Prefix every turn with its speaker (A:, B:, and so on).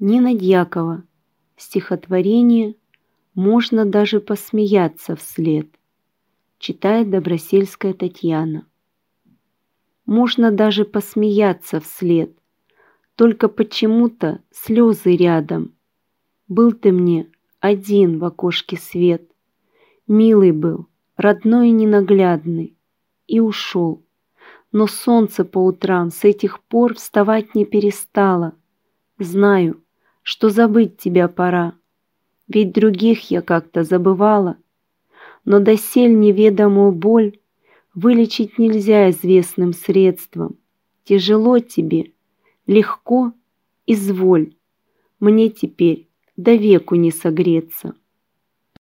A: Нина Дьякова. Стихотворение «Можно даже посмеяться вслед». Читает Добросельская Татьяна. Можно даже посмеяться вслед, только почему-то слезы рядом. Был ты мне один в окошке свет, милый был, родной и ненаглядный, и ушел. Но солнце по утрам с этих пор вставать не перестало. Знаю, что забыть тебя пора, ведь других я как-то забывала. Но досель неведомую боль вылечить нельзя известным средством. Тяжело тебе, легко, изволь, мне теперь до веку не согреться.